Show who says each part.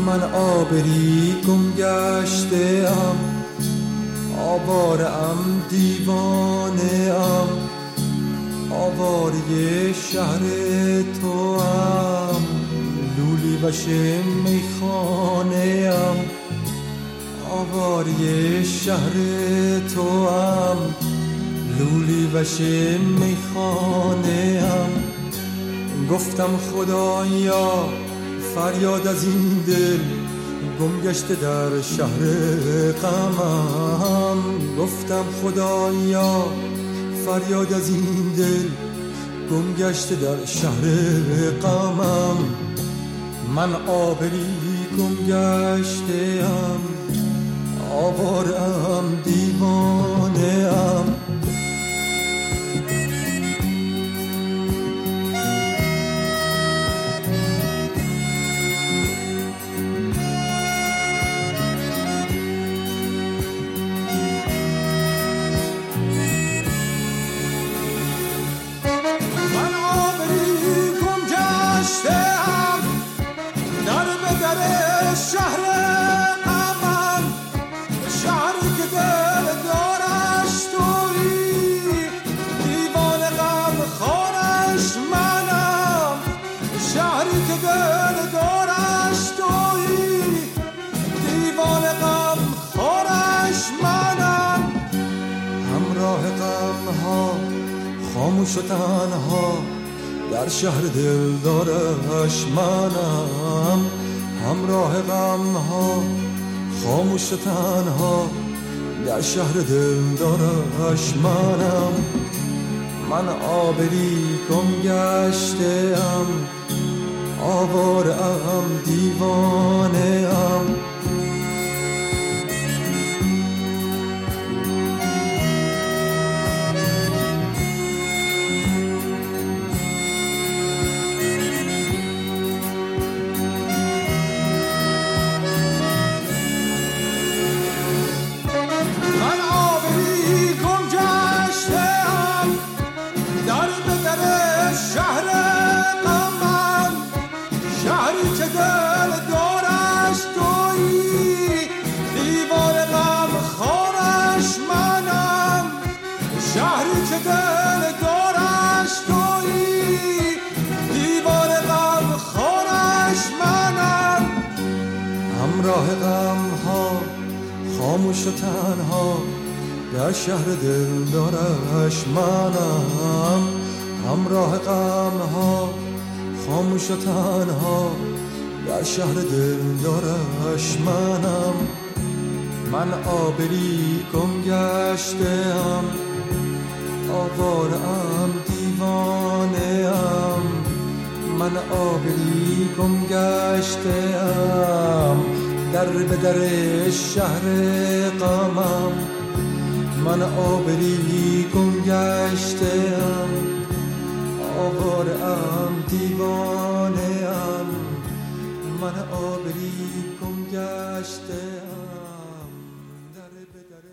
Speaker 1: من آبری گم گشته ام، آواره ام دیوانه ام، آواره شهر تو ام، لولی وش میخانه ام، آواره شهر تو ام، لولی وش میخانه ام. گفتم خدایا فریاد از این دل گم گشته در شهر غمم. گفتم خدایا فریاد از این دل گم گشته در شهر غمم. من آبری گم گشته ام، آواره ام دیوانه ام.
Speaker 2: شهر غمم، شهری که دل دارش تویی، دیوان غم خورش منم. شهری که دل دارش تویی، دیوان غم خورش منم.
Speaker 1: همراه غم ها خاموش و تنها در شهر دل دارش منم. همراه غم ها خاموش و تنها در شهر دل دارش منم. من آبری گم گشته ام، آواره ام دیوانه ام. همراه غم ها خاموش و تنها در شهر دل دارش منم. همراه غم ها خاموش و تنها در شهر دل دارش منم. من آبری گم گشته ام، آواره ام دیوانه ام. من آبری گم گشته ام، در به در شهر غمم. من آبری گم گشته ام، آواره ام دیوانه ام. من آبری گم گشته ام، در به در